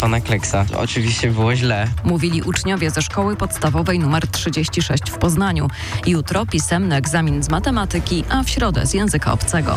pana Kleksa. Oczywiście było źle. Mówili uczniowie ze szkoły podstawowej nr 36 w Poznaniu. Jutro pisemny egzamin z matematyki, a w środę z języka obcego.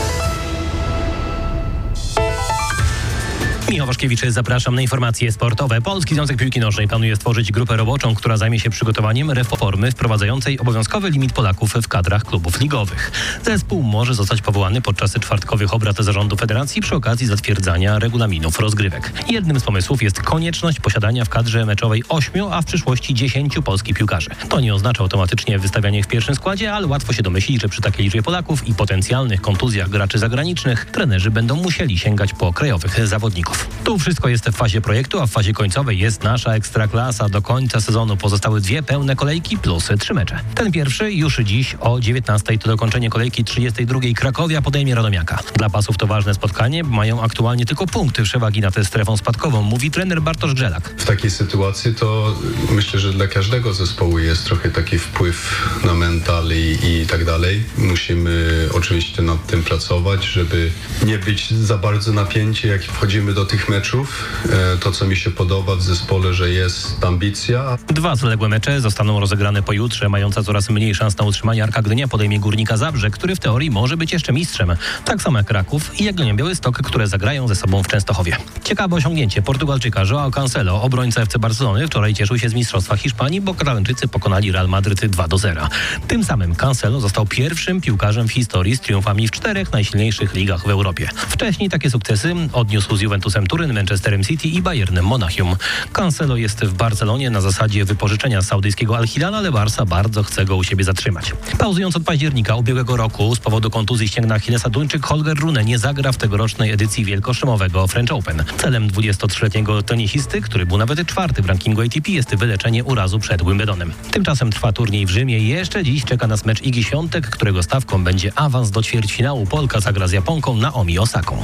Michał Waszkiewicz, zapraszam na informacje sportowe. Polski Związek Piłki Nożnej planuje stworzyć grupę roboczą, która zajmie się przygotowaniem reformy wprowadzającej obowiązkowy limit Polaków w kadrach klubów ligowych. Zespół może zostać powołany podczas czwartkowych obrad zarządu federacji przy okazji zatwierdzania regulaminów rozgrywek. Jednym z pomysłów jest konieczność posiadania w kadrze meczowej 8, a w przyszłości 10 polskich piłkarzy. To nie oznacza automatycznie wystawiania ich w pierwszym składzie, ale łatwo się domyślić, że przy takiej liczbie Polaków i potencjalnych kontuzjach graczy zagranicznych trenerzy będą musieli sięgać po krajowych zawodników. Tu wszystko jest w fazie projektu, a w fazie końcowej jest nasza Ekstraklasa. Do końca sezonu pozostały 2 pełne kolejki plus 3 mecze. Ten pierwszy już dziś o 19:00 to dokończenie kolejki 32. Krakowia podejmie Radomiaka. Dla pasów to ważne spotkanie, mają aktualnie tylko punkty przewagi nad strefą spadkową, mówi trener Bartosz Grzelak. W takiej sytuacji to myślę, że dla każdego zespołu jest trochę taki wpływ na mental i tak dalej. Musimy oczywiście nad tym pracować, żeby nie być za bardzo napięci, jak wchodzimy do tych meczów. To, co mi się podoba w zespole, że jest ambicja. 2 zaległe mecze zostaną rozegrane pojutrze. Mająca coraz mniej szans na utrzymanie Arka Gdynia podejmie Górnika Zabrze, który w teorii może być jeszcze mistrzem. Tak samo jak Kraków i Jagiellonia Białystok, które zagrają ze sobą w Częstochowie. Ciekawe osiągnięcie Portugalczyka João Cancelo, obrońca FC Barcelony, wczoraj cieszył się z mistrzostwa Hiszpanii, bo Katalończycy pokonali Real Madryt 2-0. Tym samym Cancelo został pierwszym piłkarzem w historii z triumfami w 4 najsilniejszych ligach w Europie. Wcześniej takie sukcesy odniósł z Juventusem Turyn, Manchesterem City i Bayernem Monachium. Cancelo jest w Barcelonie na zasadzie wypożyczenia z saudyjskiego Al Hilal, ale Barca bardzo chce go u siebie zatrzymać. Pauzując od października ubiegłego roku z powodu kontuzji ścięgna Achillesa, Duńczyk Holger Rune nie zagra w tegorocznej edycji wielkoszlemowego French Open. Celem 23-letniego tenisisty, który był nawet 4. w rankingu ATP, jest wyleczenie urazu przed Wimbledonem. Tymczasem trwa turniej w Rzymie i jeszcze dziś czeka nas mecz Igi Świątek, którego stawką będzie awans do ćwierćfinału. Polka zagra z Japonką Naomi Osaką.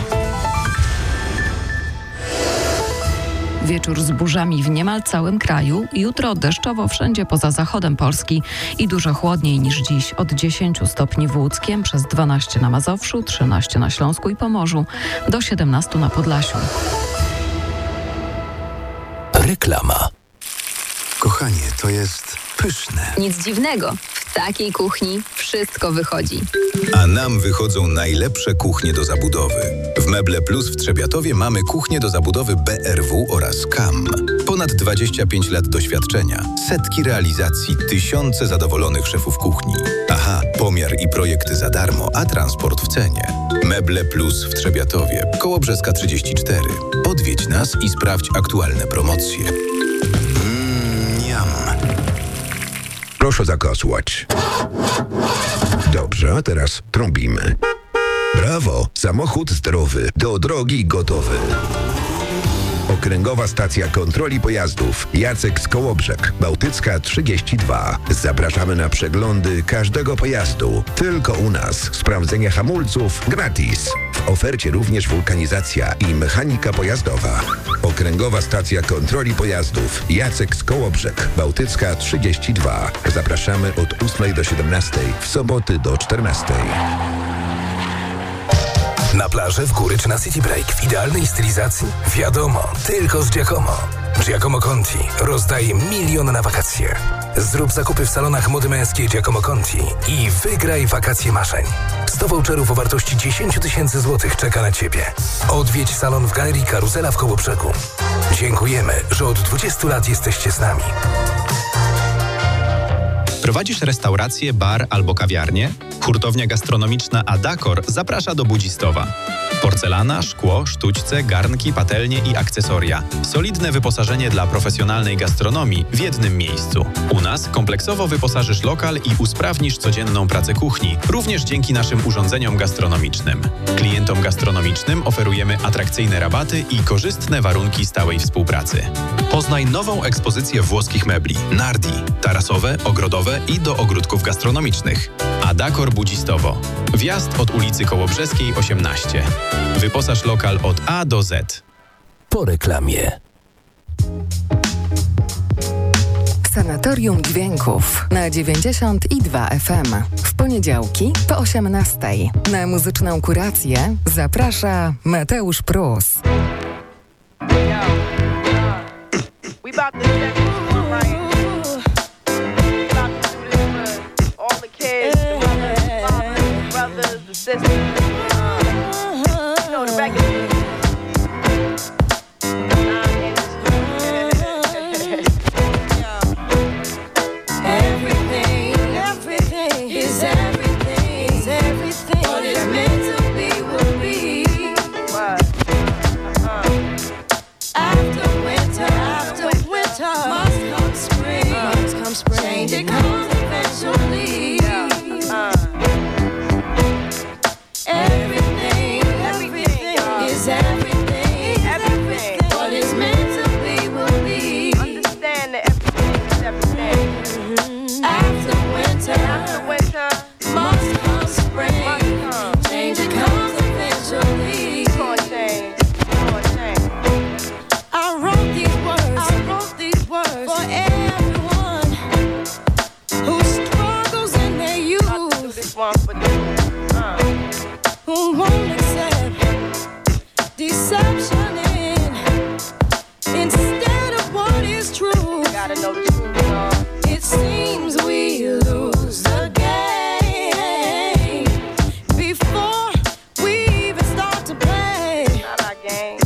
Wieczór z burzami w niemal całym kraju. Jutro deszczowo wszędzie poza zachodem Polski i dużo chłodniej niż dziś. Od 10 stopni w Łódzkiem, przez 12 na Mazowszu, 13 na Śląsku i Pomorzu, do 17 na Podlasiu. Reklama. Kochanie, to jest pyszne. Nic dziwnego. W takiej kuchni wszystko wychodzi. A nam wychodzą najlepsze kuchnie do zabudowy. W Meble Plus w Trzebiatowie mamy kuchnię do zabudowy BRW oraz KAM. Ponad 25 lat doświadczenia, setki realizacji, tysiące zadowolonych szefów kuchni. Aha, pomiar i projekty za darmo, a transport w cenie. Meble Plus w Trzebiatowie, Kołobrzeska 34. Odwiedź nas i sprawdź aktualne promocje. Proszę zakosłać. Dobrze, a teraz trąbimy. Brawo! Samochód zdrowy, do drogi gotowy. Okręgowa Stacja Kontroli Pojazdów. Jacek z Kołobrzeg, Bałtycka 32. Zapraszamy na przeglądy każdego pojazdu. Tylko u nas. Sprawdzenie hamulców gratis. W ofercie również wulkanizacja i mechanika pojazdowa. Okręgowa Stacja Kontroli Pojazdów. Jacek z Kołobrzeg, Bałtycka 32. Zapraszamy od 8 do 17. W soboty do 14. Na plażę, w góry czy na City Break w idealnej stylizacji? Wiadomo, tylko z Giacomo. Giacomo Conti rozdaje 1 milion na wakacje. Zrób zakupy w salonach mody męskiej Giacomo Conti i wygraj wakacje marzeń. 100 voucherów o wartości 10 000 złotych czeka na Ciebie. Odwiedź salon w Galerii Karuzela w Kołobrzegu. Dziękujemy, że od 20 lat jesteście z nami. Prowadzisz restaurację, bar albo kawiarnię? Hurtownia gastronomiczna Adakor zaprasza do Budzistowa. Porcelana, szkło, sztućce, garnki, patelnie i akcesoria. Solidne wyposażenie dla profesjonalnej gastronomii w jednym miejscu. U nas kompleksowo wyposażysz lokal i usprawnisz codzienną pracę kuchni, również dzięki naszym urządzeniom gastronomicznym. Klientom gastronomicznym oferujemy atrakcyjne rabaty i korzystne warunki stałej współpracy. Poznaj nową ekspozycję włoskich mebli Nardi, tarasowe, ogrodowe i do ogródków gastronomicznych. Adakor Budzistowo. Wjazd od ulicy Kołobrzeskiej 18. Wyposaż lokal od A do Z. Po reklamie. Sanatorium Dźwięków na 92 FM. W poniedziałki po 18. Na muzyczną kurację zaprasza Mateusz Prus. about to check this one right. About to do this for all the kids, the mothers, the fathers, the brothers, the sisters. You know the record. Everything is everything. What is meant to be will be. After winter, must come spring. Change it comes eventually. Everything is everything. What is meant to be will be. Understand that everything is everything. After winter, must come spring. Change it comes eventually. I wrote these words for everyone who struggles in their youth, who won't accept deception instead of what is true. Gotta know the truth, y'all. It seems we lose the game before we even start to play. Not our game.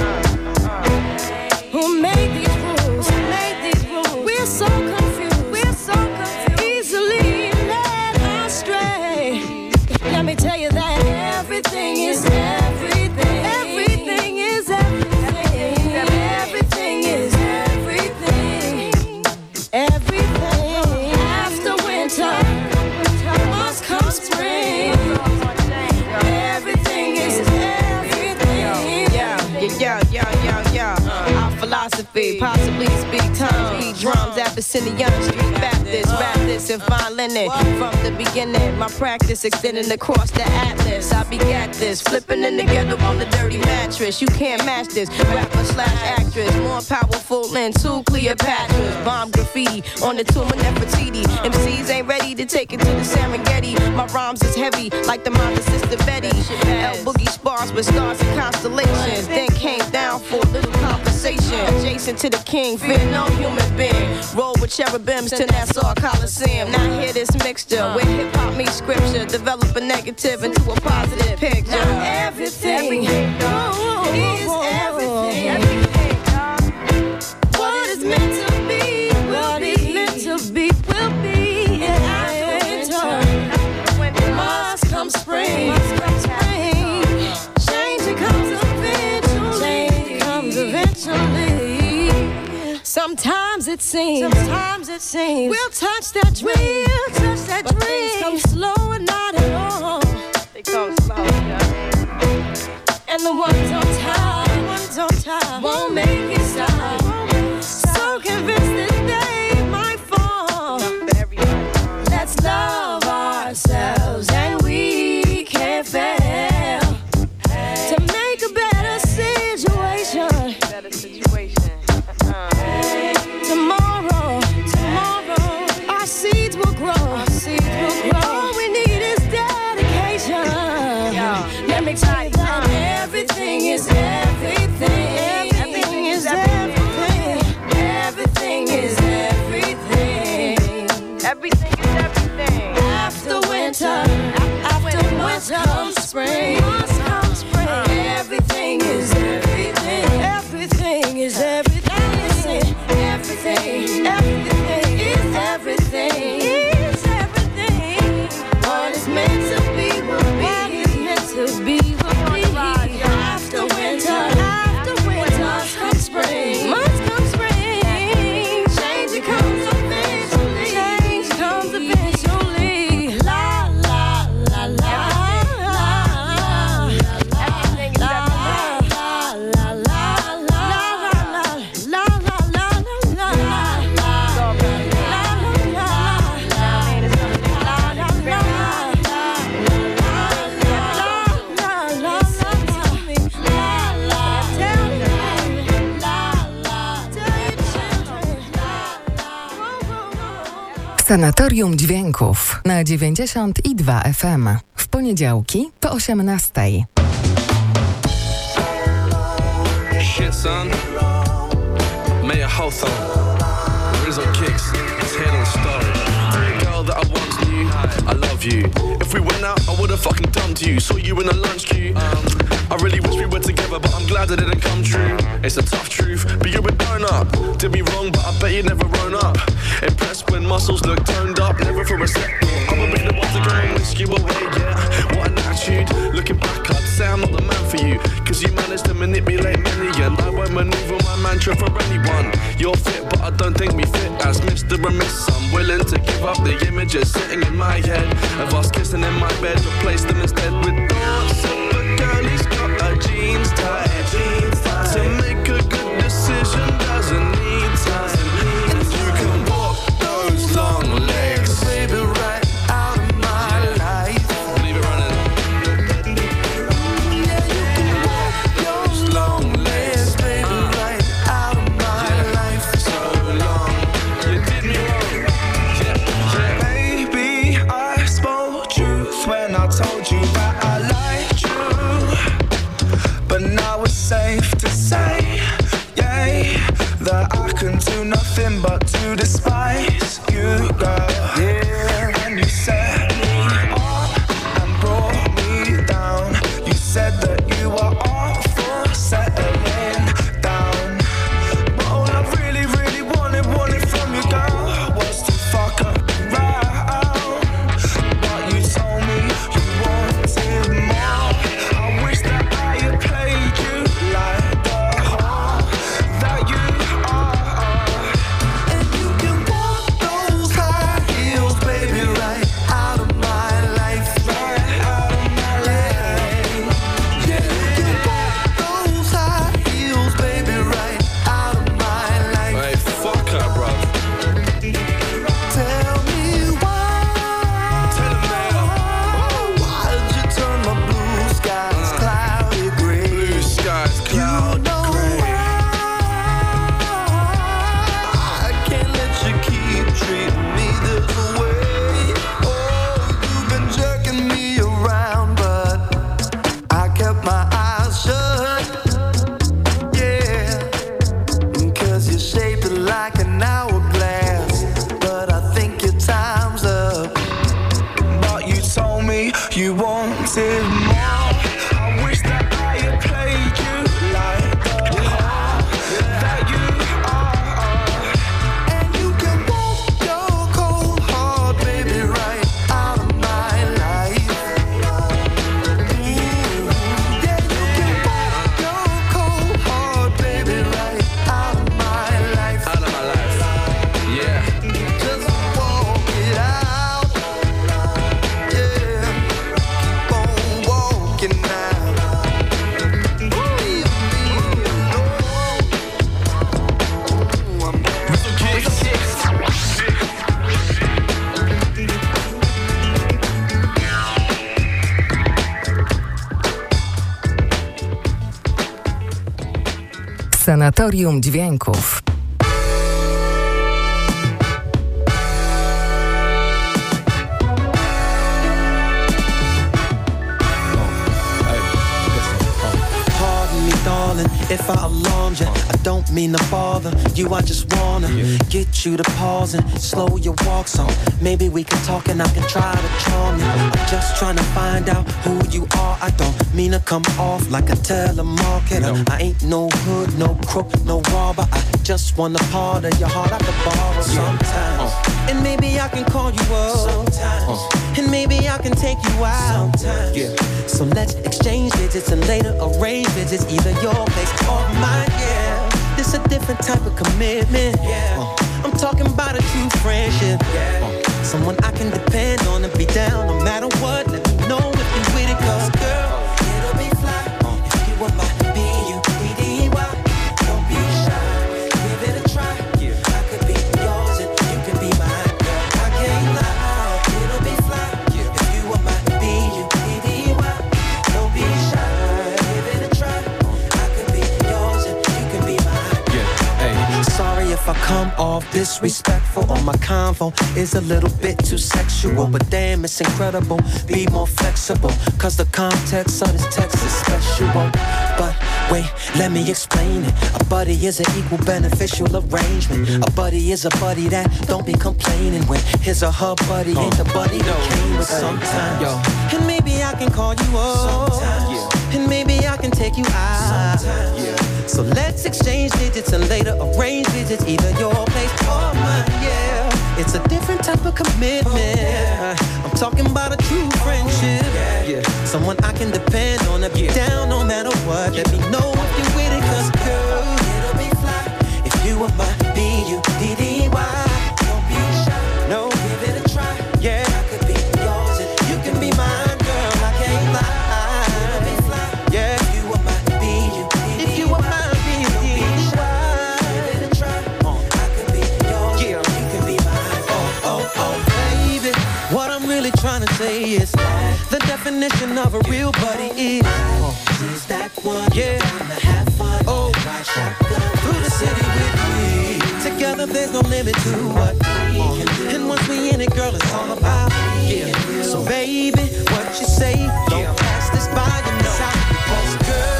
Who made these rules? We're so confused. Easily led astray. Let me tell you that everything is everything. Everything is everything. Everything is everything. Everything. After winter must come spring. Everything is everything. Yeah. Our philosophy, possibly speak tongues, beat drums, Abyssinian, Street Baptist, rap this and fine linen. From the beginning, my practice extending across the atlas. I begat this, flipping in together on the dirty mattress. You can't match this, rapper/actress, more powerful than two Cleopatras. Bomb graffiti on the tomb of Nefertiti. MCs ain't ready to take it to the Serengeti. My rhymes is heavy, like the mind of Sister Betty. L Boogie spars with stars and constellations. Then came down for a little conversation. Adjacent to the king, fear no human being. Roll with cherubims to Nassau Coliseum. Now hear this mixture where hip-hop meets scripture. Develop a negative into a positive picture. Now everything is everything. What is meant to be will be. And after winter must come spring. Change it comes eventually. Sometimes it seems we'll touch that dream. But things come slow and not at all. They come slow, yeah. And the ones on top won't make it stop. So convinced that they might fall. Let's love ourselves and we can't fail to make a better situation. Tomorrow, our seeds will grow. All we need is dedication. Let me tell you that everything is everything. Everything is everything. Everything is everything. Everything is everything. After winter comes spring. Everything is everything. Everything is everything. Everything is everything. What is meant to be will be. After winter comes spring. Must come spring. Change comes eventually. La la la la. Sanatorium Dźwięków na 92 FM. W poniedziałki po 18:00. Shit, son. Mayor Hawthorne. love you. If we went out, I would've fucking dumped you. Saw you in a lunch queue. I really wish we were together, but I'm glad it didn't come true. It's a tough truth, but you're a donut. Did me wrong, but I bet you never grown up. Impressed when muscles look toned up, never for a sec. I would be the one to go and whisk you away, yeah. What an attitude. Looking back, I'd say I'm not the man for you, cause you managed to manipulate many, and I won't maneuver my mantra for anyone. You're fit, but I don't think we fit as Mr. and Miss. I'm willing to give up the images sitting in my head of us kissing in my bed, replace them instead with thoughts of a girl who's got her jeans tight. To make a good decision doesn't need time. And you can walk those long legs, baby, right out of my life. Leave it running. Yeah, you can walk those long legs, baby, right out of my life. So long, you did me wrong. Yeah. Baby, I spoke truth when I told you that I liked you. But now it's safe to say, yeah, that I can do nothing but to despise you, girl. Yeah, and you set me up and brought me down. You said that you were all for settling down. But all I really, really wanted from you, girl, was to fuck around. But you told me you wanted more. I wish that I had played you like the whore that you are. And you can walk those high heels, baby, right out of my life. Right out of my life. Yeah, you can walk those high heels, baby, right out of my life. Hey, fuck her, bro. Tell me why. Tell me why did you turn my blue skies cloudy gray? Blue skies cloudy gray. I can't let you keep treating me this way. Oh, you've been jerking me around, but I kept my eyes shut. Yeah, 'cause you're shaped like an hourglass, but I think your time's up. But you told me you wanted more. I wish that I had played you like the whore that you are. And you can walk your cold heart, baby, right out of my life. Yeah, you can walk your cold heart, baby, right out of my life. Out of my life, yeah. Just walk it out, yeah. Keep on walking now. Leave me alone. Ooh, I'm Sanatorium Dźwięków. Pardon me, darling, if I alarmed you. I don't mean to bother you, I just wanna get you to pause and slow your walk some. Maybe we can talk and I can try to charm you. I'm just trying to find out who you are. I don't mean to come off like a telemarketer. I ain't no hood, no crook, no robber. I just want a part of your heart I could borrow sometimes. And maybe I can call you up sometimes. And maybe I can take you out sometimes. So let's exchange digits and later arrange visits, either your place or mine, yeah. This a different type of commitment, yeah. I'm talking about a true friendship, yeah. Someone I can depend on and be down no matter what. Let me know if you with it, 'cause girl, it'll be fly if you were my B-U-D-D-Y. Don't be shy, give it a try. I could be yours and you can be mine, girl. I can't lie, it'll be fly if you were my B-U-D-D-Y. Don't be shy, give it a try. I could be yours and you can be mine. Hey, sorry if if I come off disrespectful or my convo is a little bit too sexual. But damn, it's incredible, be more flexible, cause the context of this text is special. But wait, let me explain it. A buddy is an equal beneficial arrangement. A buddy is a buddy that don't be complaining when his or her buddy ain't the buddy that came with sometimes. And maybe I can call you up sometimes. And maybe I can take you out sometimes. So let's exchange digits and later arrange visits, either your place or mine, yeah. It's a different type of commitment. I'm talking about a true friendship. Someone I can depend on to be down no matter what. Let me know if you're with it, cause girl, it'll be fly if you were my B-U-D-D-Y. Don't be shy, no, give it a try. Yeah, I could be yours and you can be mine, girl, I can't lie. It'll be fly, yeah, if you were my B-U-D-D-Y. If you were my B-U-D-D-Y, give it a try. I could be yours, yeah, you can be mine. Oh, baby, what I'm really trying to say is the definition of a real buddy is that one, yeah, to have fun, ride shotgun through the city with me. Together there's no limit to what we can do. And once we in it, girl, it's all about yeah. So baby, what you say, don't pass this by your side. Because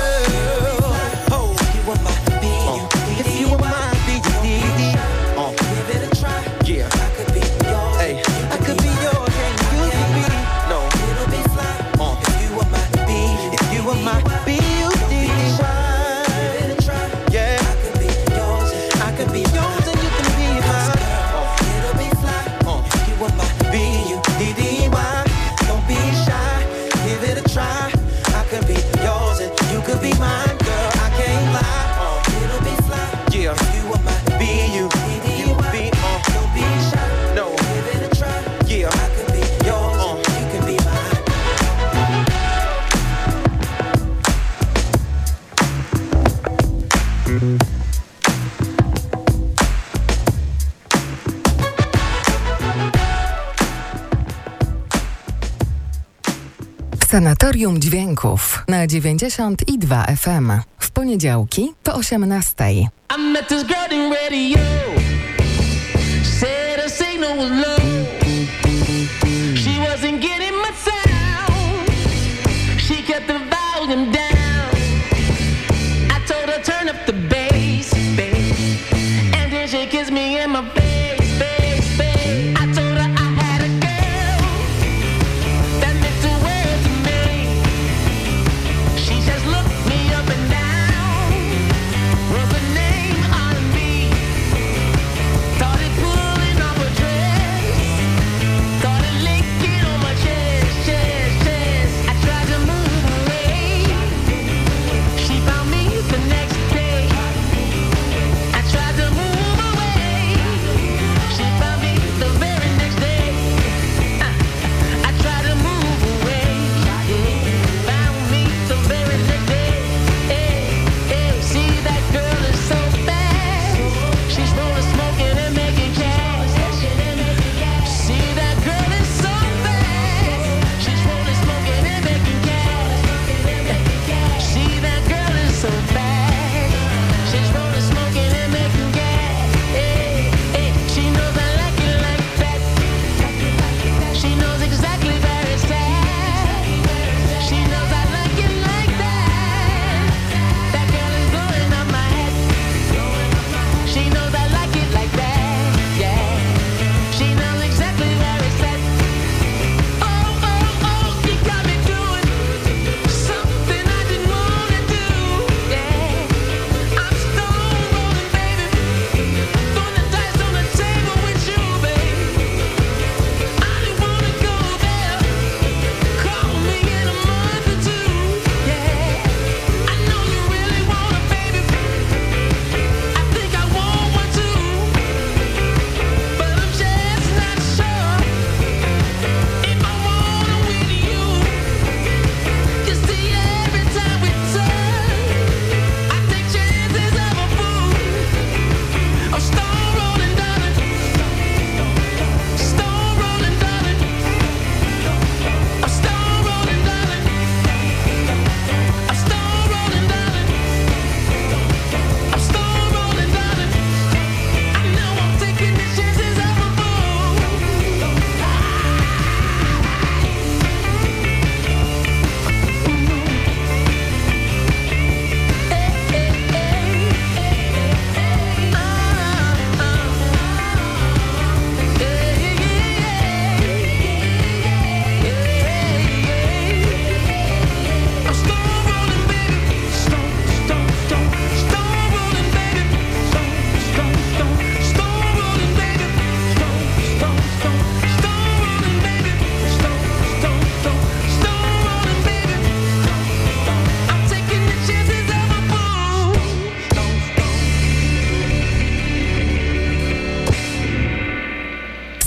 girl, if you were my B-U-D-D, if you were my B-U-D-D, give it a try, yeah, I could be yours, hey, I could be yours, and you could be, no, it'll be fly, if you were my B, if you were my B-U-D-D, give it a try, yeah, I could be yours, I could be yours, and you can be mine, it'll be fly, if you were my B-U-D-D-Y, don't be shy, give it a try, I could be yours, and you could be mine, girl, I can't lie, it'll be fly, yeah, if you were my B-U-D-D-Y, don't be shy, no, give it a try, yeah, I could be yours, and you can be mine. Sanatorium Dźwięków na 92 FM. W poniedziałki po 18. I met this girl in radio. Said her signal was low. She wasn't getting my sound. She kept the volume down. I told her turn up the bass, bass. And then she kissed me in my face, face, face. I told her I had a girl that meant the world to me. She just looked me up and down. Was her name on me?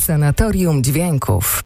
Sanatorium Dźwięków.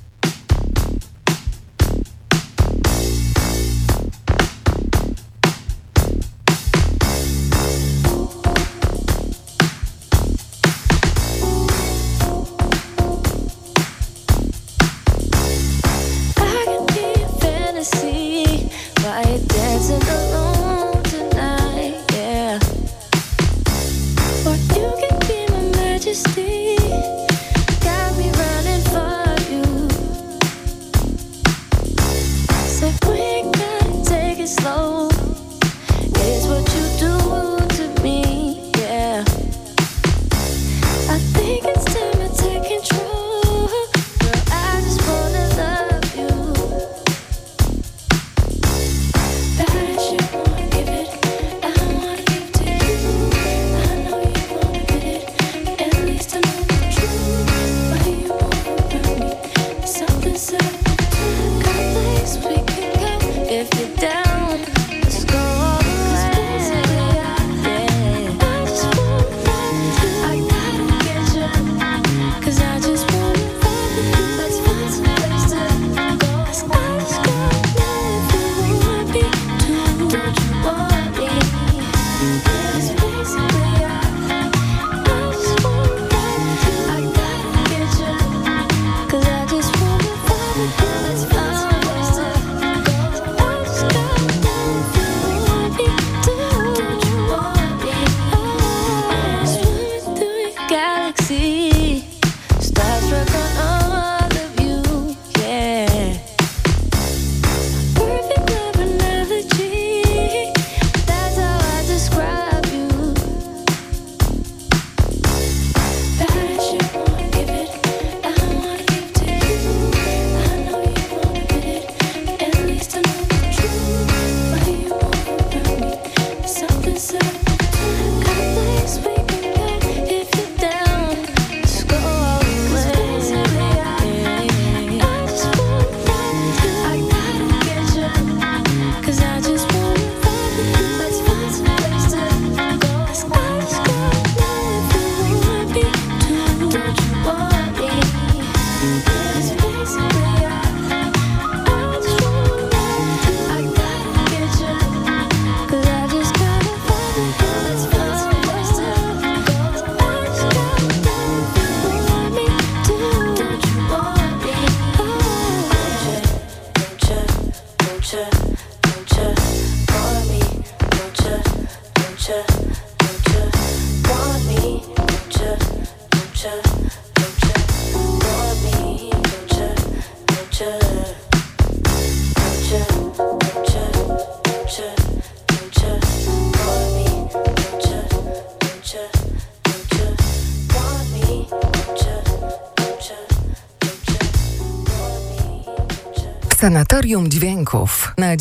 Sanatorium Dźwięków na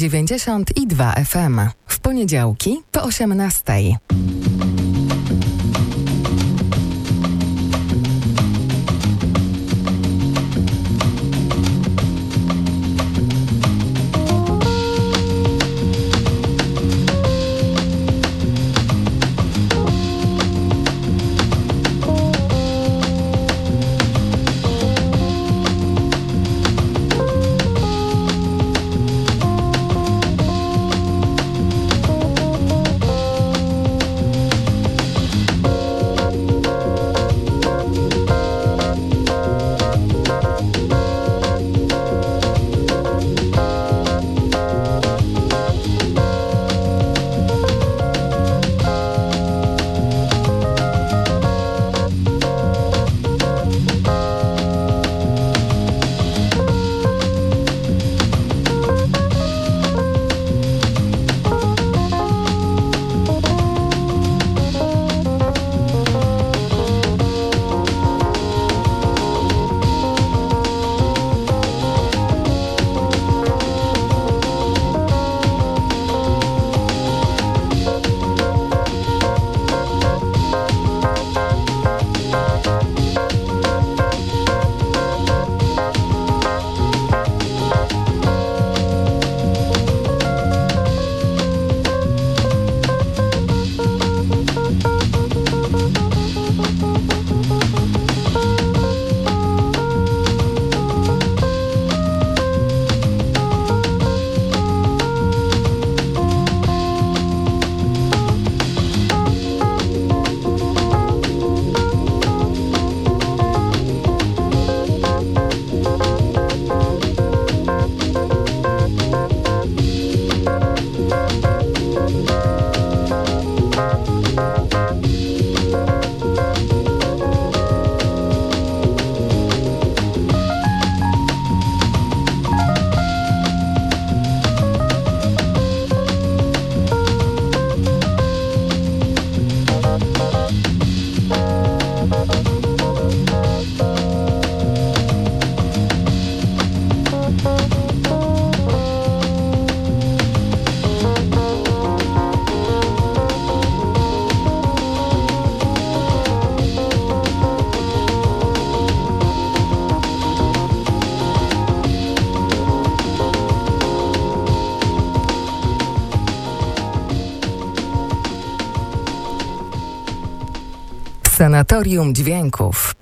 92 FM. W poniedziałki po 18:00. Sanatorium Dźwięków.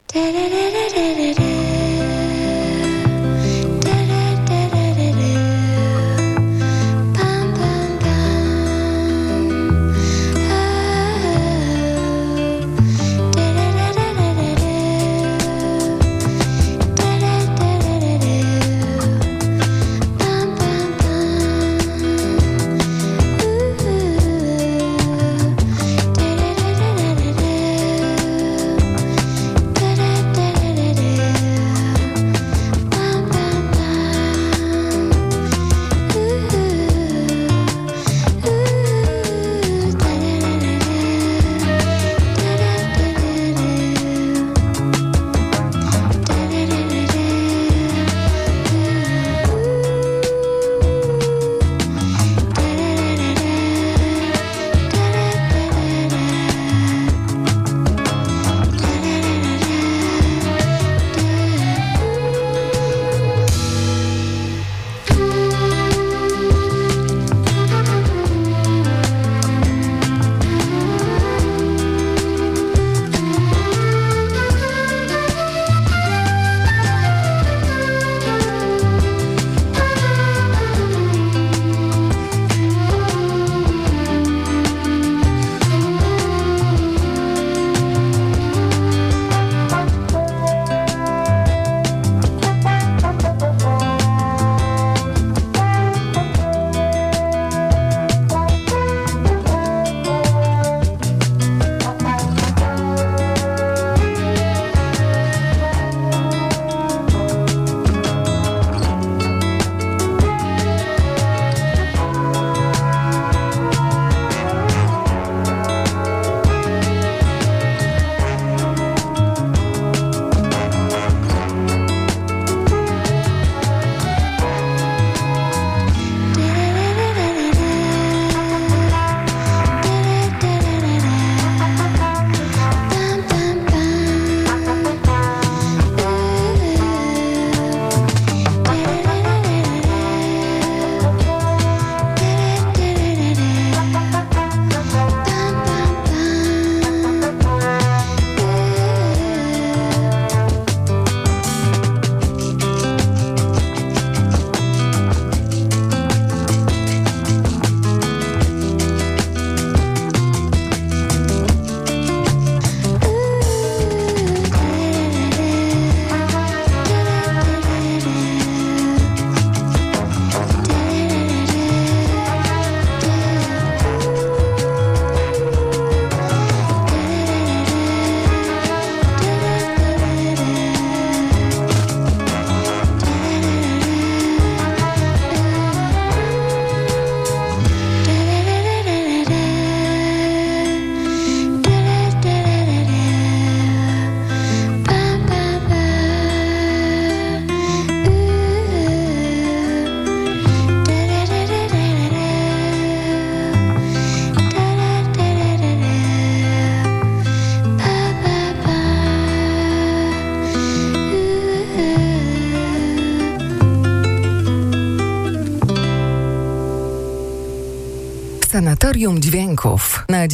Sanatorium Dźwięków na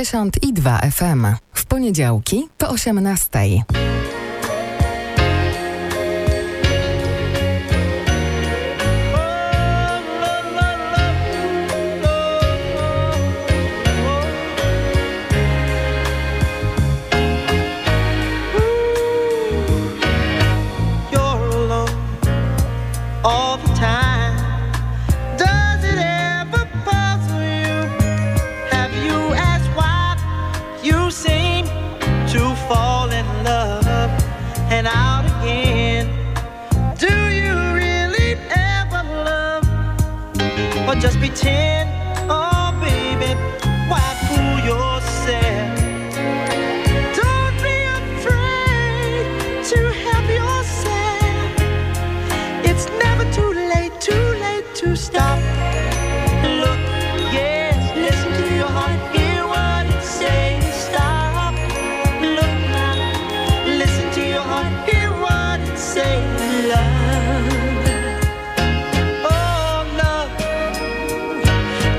92 FM. W poniedziałki po 18. Just pretend, oh baby, why fool yourself? Don't be afraid to help yourself. It's never too late to stop. Look, yes, listen to your heart, hear what it says. Stop. Look now, listen to your heart, hear what it says. Love.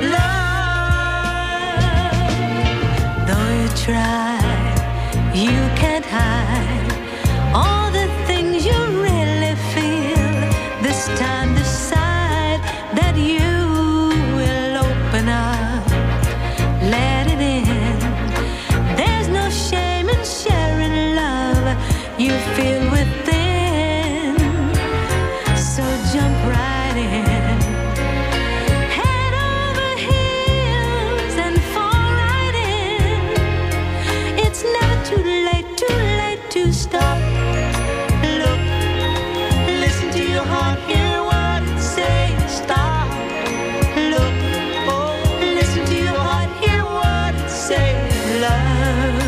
you feel within. So jump right in, head over heels and fall right in. It's never too late to stop. Look, listen to your heart, hear what it says. Stop. Look, oh, listen to your heart, hear what it says. Love.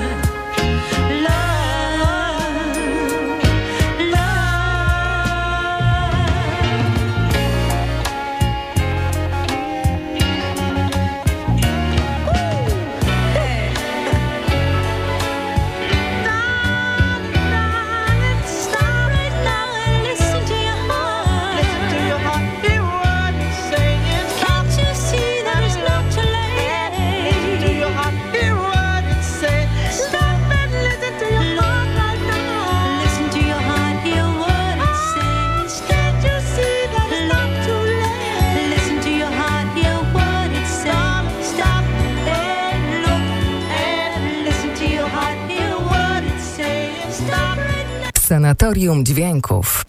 Sanatorium Dźwięków.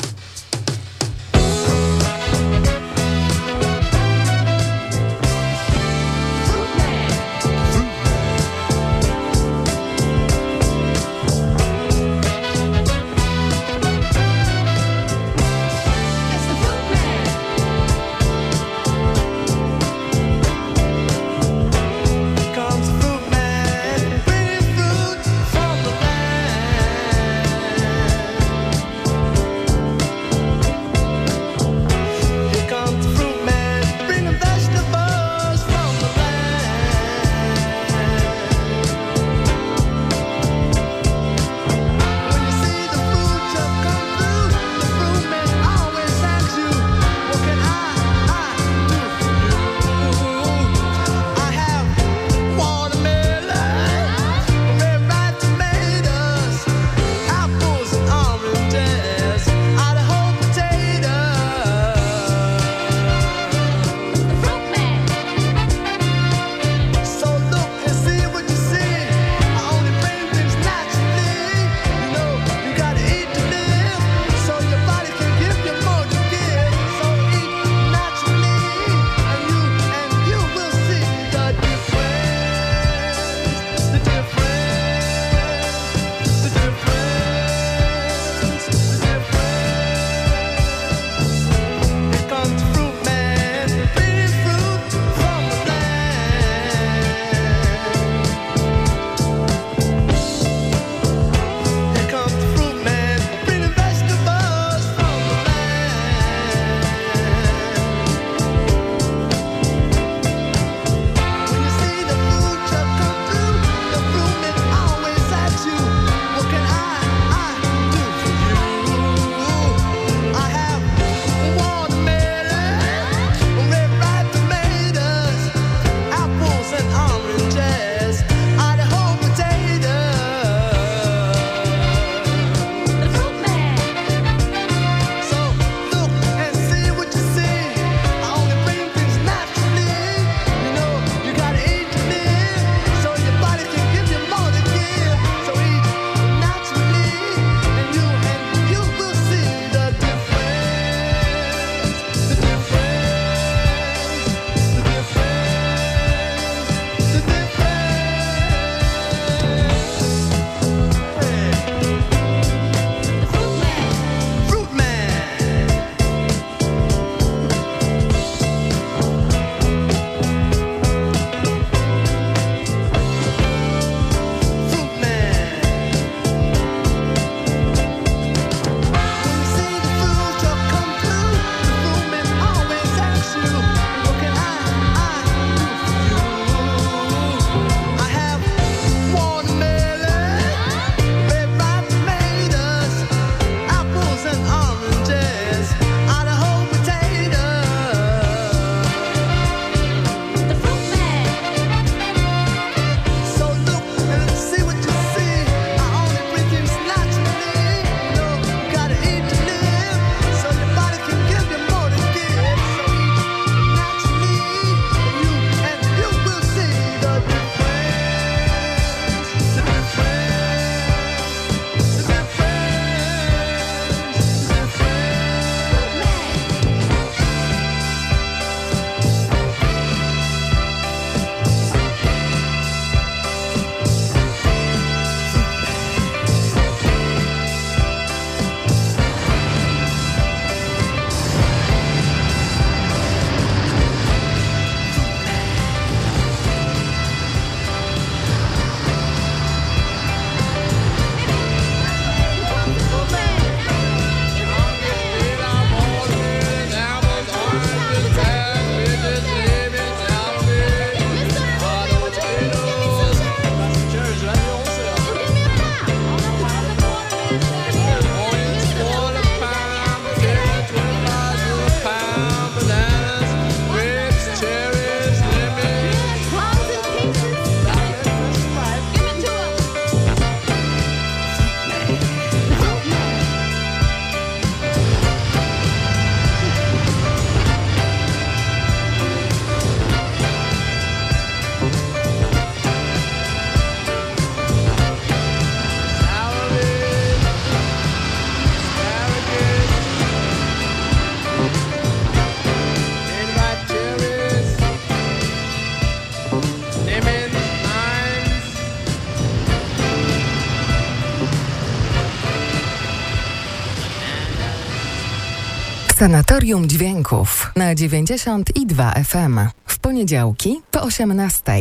Sanatorium Dźwięków na 92 FM. W poniedziałki po 18.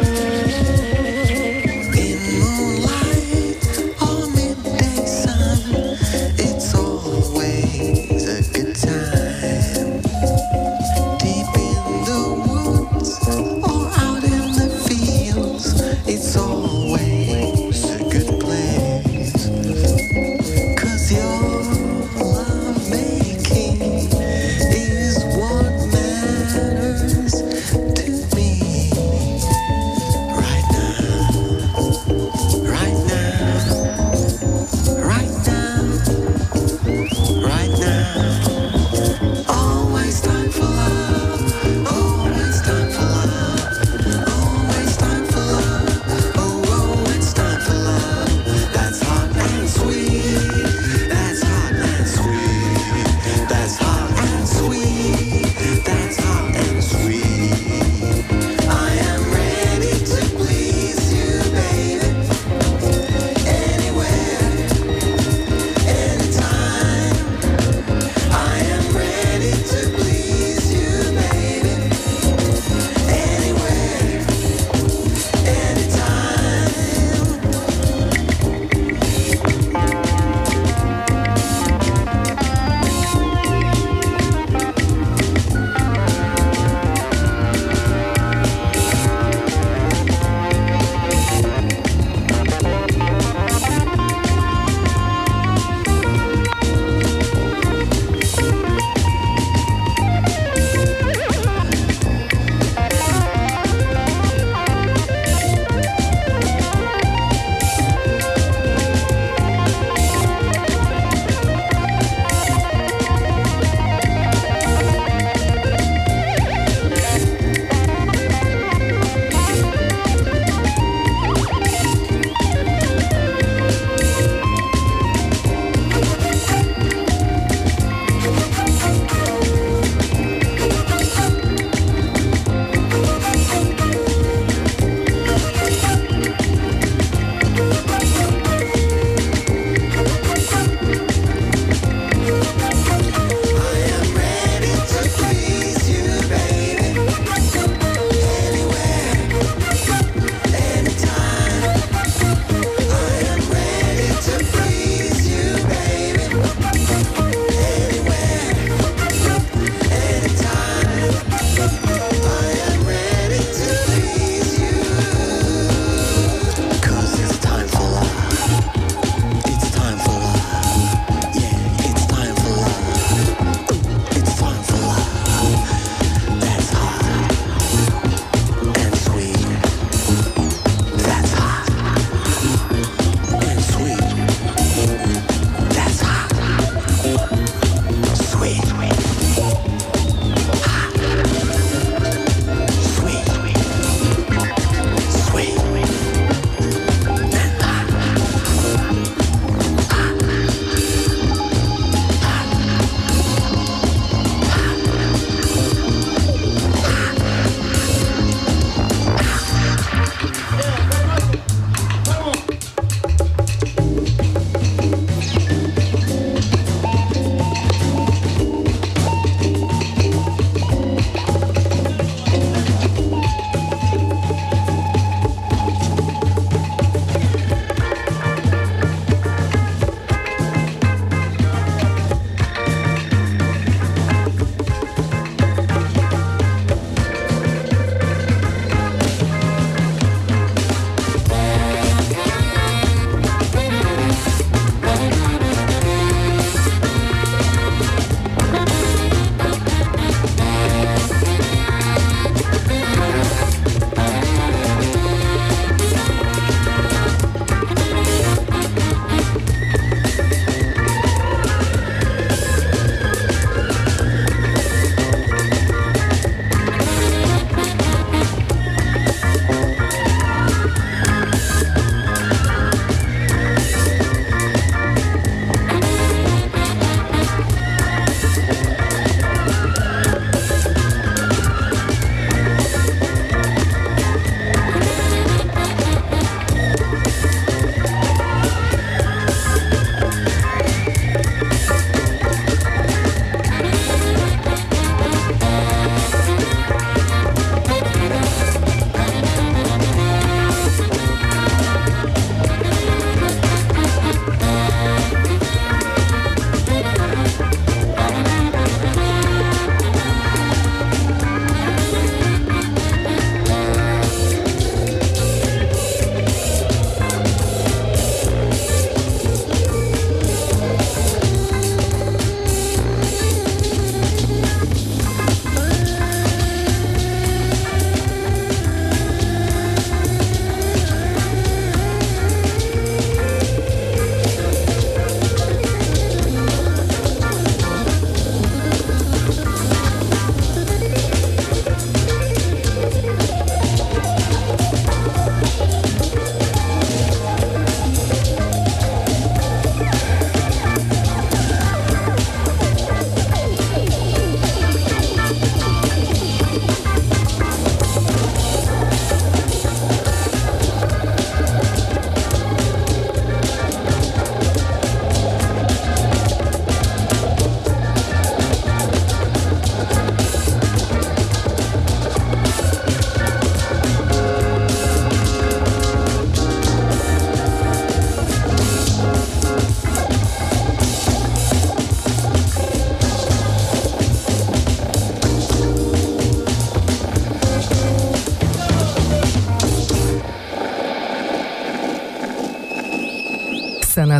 Sun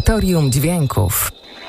Sanatorium Dźwięków.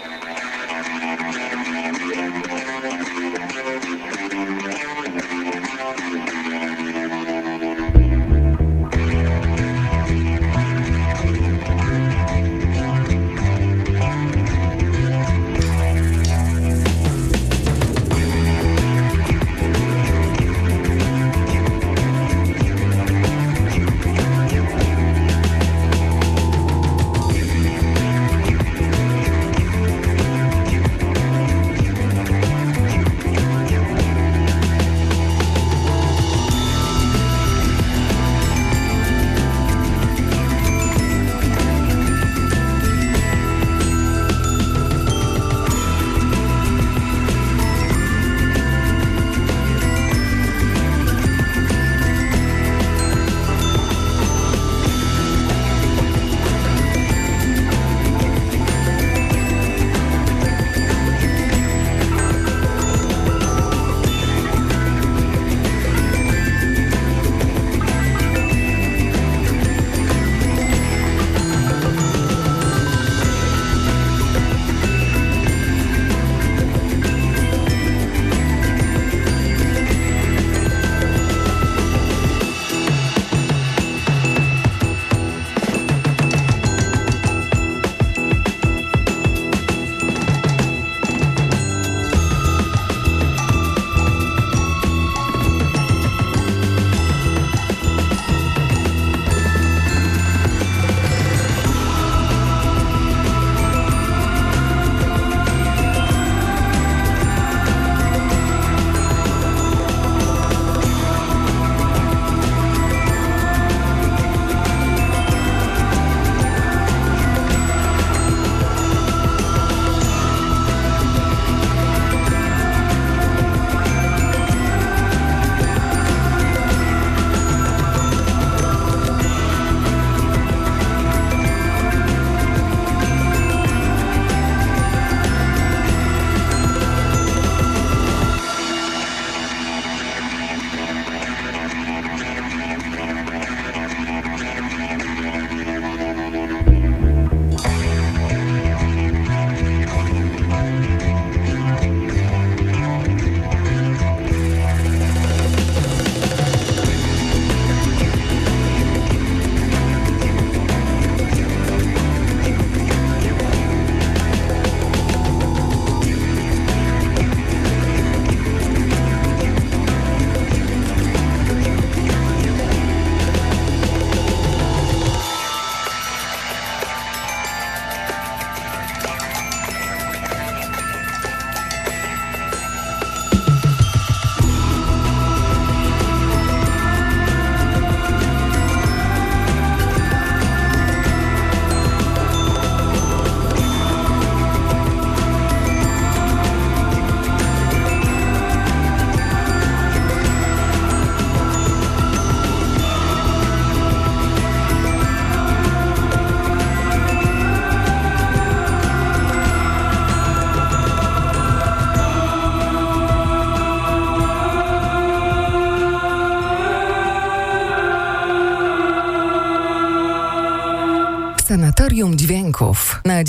Sanatorium Dźwięków na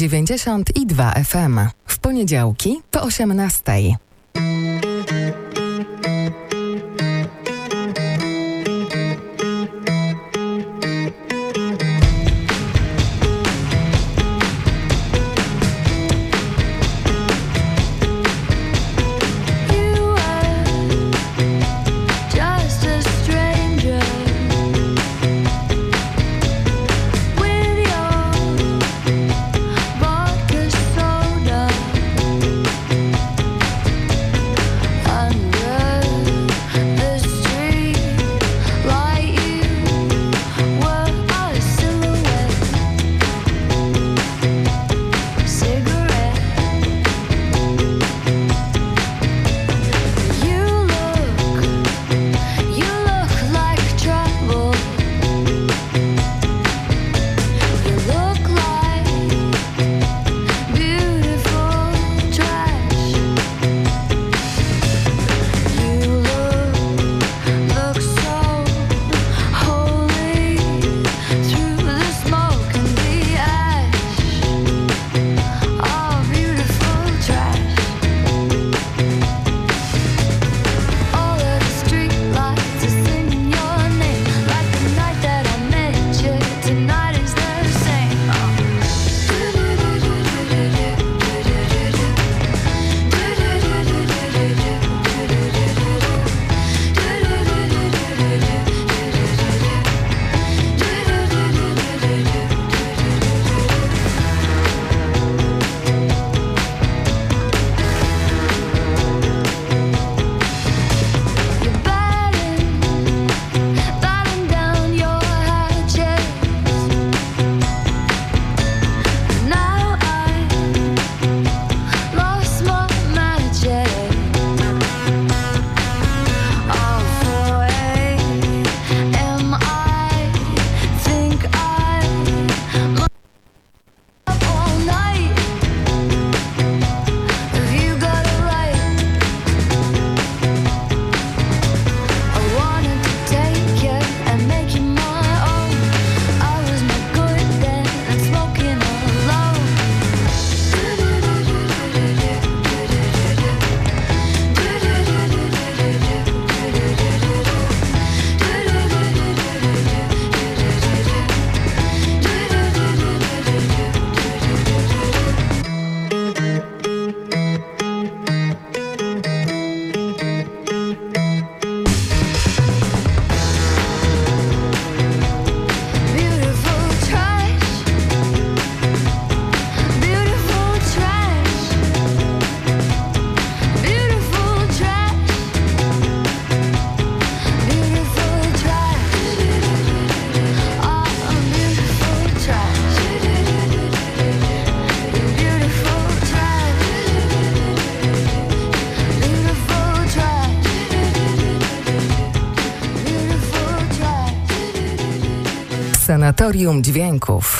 92 FM. W poniedziałki po 18. Vodka soda. Sanatorium Dźwięków.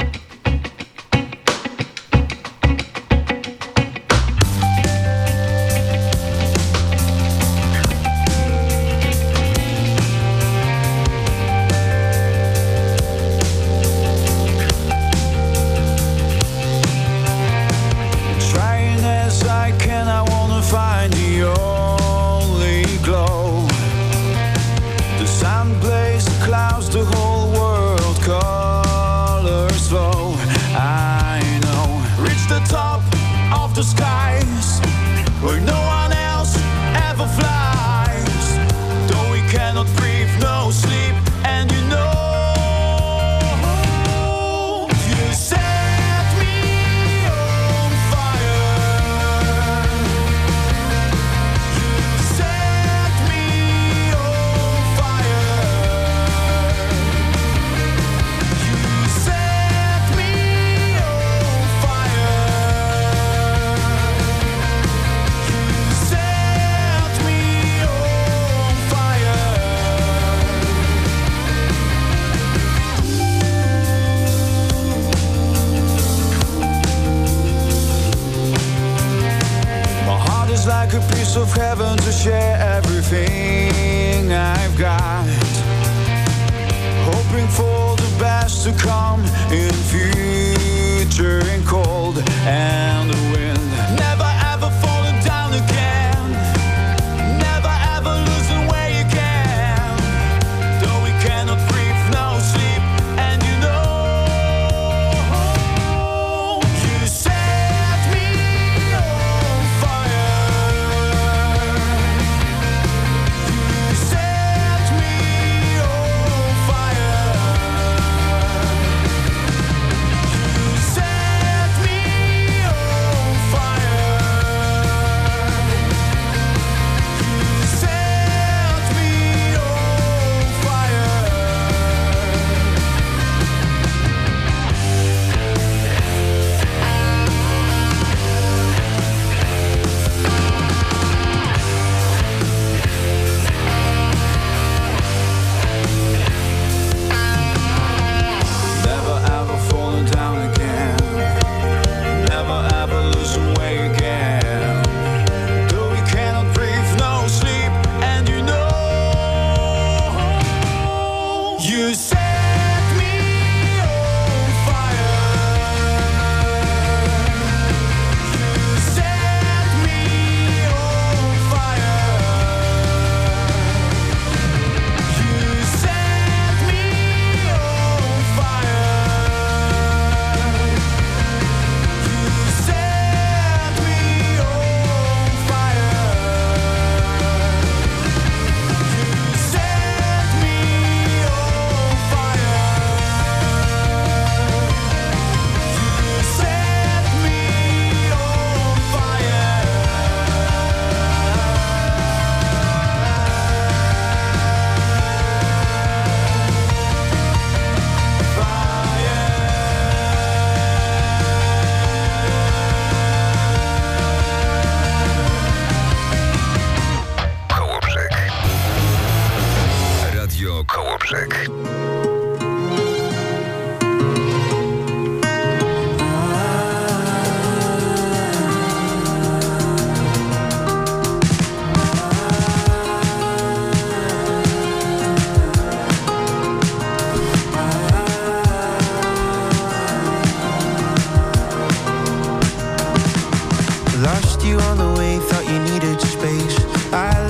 Of heaven to share everything I've got, hoping for the best to come in future in cold and the wind.